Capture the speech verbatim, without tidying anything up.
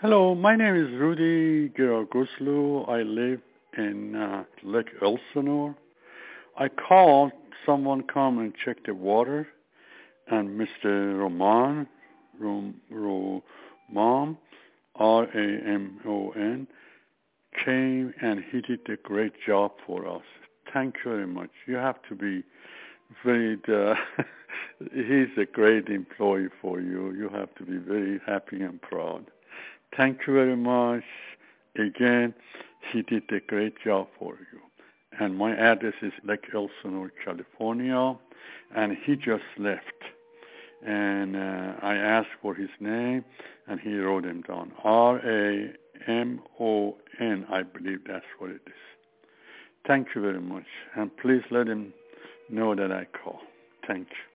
Hello, my name is Rudy Giragoslu. I live in uh, Lake Elsinore. I called, someone come and check the water, and Mister Roman, Rom, Romam, R A M O N, came and he did a great job for us. Thank you very much. You have to be very, uh, he's a great employee for you. You have to be very happy and proud. Thank you very much. Again, he did a great job for you. And my address is Lake Elsinore, California, and he just left. And uh, I asked for his name, and he wrote him down. R A M O N, I believe that's what it is. Thank you very much. And please let him know that I call. Thank you.